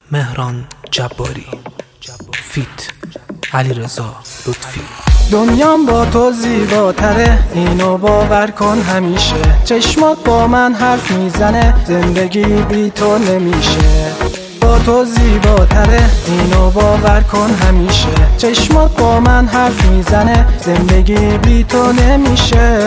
مهران جباری فیت علیرضا لطفی. دنیام با تو زیباتره، اینو باور کن همیشه. چشمات با من حرف میزنه، زندگی بی تو نمیشه. با تو زیباتره، اینو باور کن همیشه. چشمات با من حرف میزنه، زندگی بی تو نمیشه.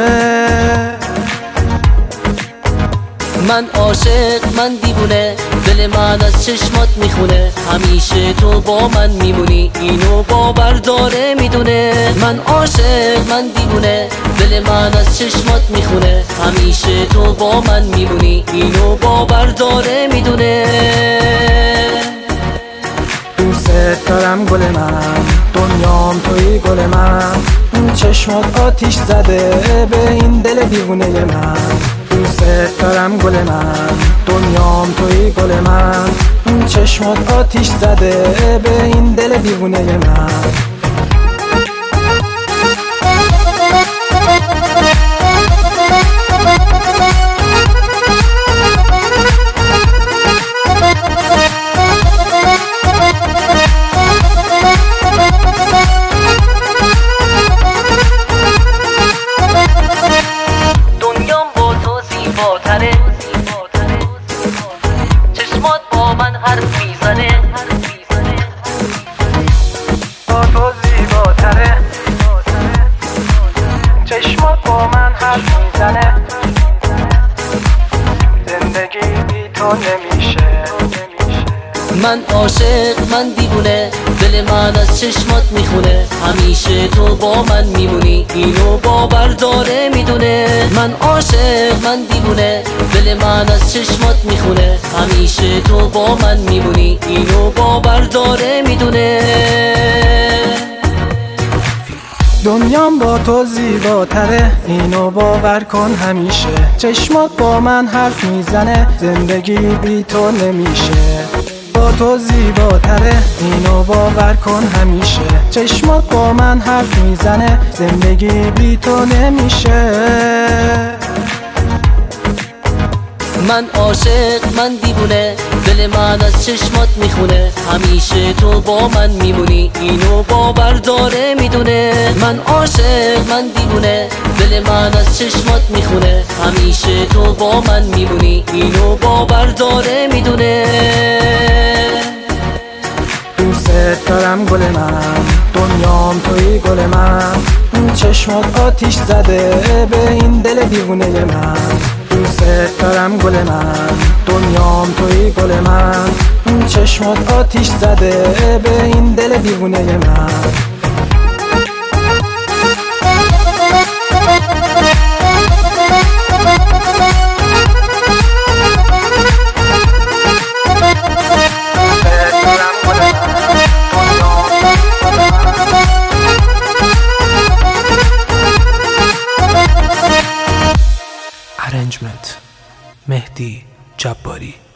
من عاشق، من دیوونه، دل من از چشمات میخونه. همیشه تو با من میمونی، اینو باور داره میدونه. من عاشق، من دیوونه، دل من از چشمات میخونه. همیشه تو با من میمونی، اینو باور داره میدونه. دوست دارم گل من، دنیام توی گل من. این چشمات آتیش زده به این دل دیوونه من. دوست دارم گل من، دنیام توی گل من. این چشمات آتیش زده به این دل دیوونه من. چشمات با من حرف میزنه، با تو زیباتره. چشمات با من حرف میزنه، زندگی بی تو نمیشه. من عاشق، من دیوونه، دل من از چشمات میخونه. همیشه تو با من میمونی، اینو باور داره میدونه. من عاشق، من دیوونه، دل من از چشمات میخونه. همیشه تو با من میمونی، اینو باور داره میدونه. دنیام با تو زیباتره، اینو باور کن همیشه. چشمات با من حرف میزنه، زندگی بی تو نمیشه. با تو زیباتره، اینو باور کن همیشه. چشمات با من حرف میزنه، زندگی بی تو نمیشه. من عاشق، من دیوونه، دل من از چشمات میخونه. همیشه تو با من میمونی، اینو باور داره میدونه. من عاشق، من دیوونه، دل من از چشمات میخونه. همیشه تو با من میمونی، اینو باور داره میدونه. دوست دارم گل من، دنیام توی گل من. این چشمات آتیش زده به این دل دیوونه من. دوست دارم گل من، دنیام توی گل من. این چشمات آتیش زده به این دل دیوونه من. ارنجمنت مهدی جباری.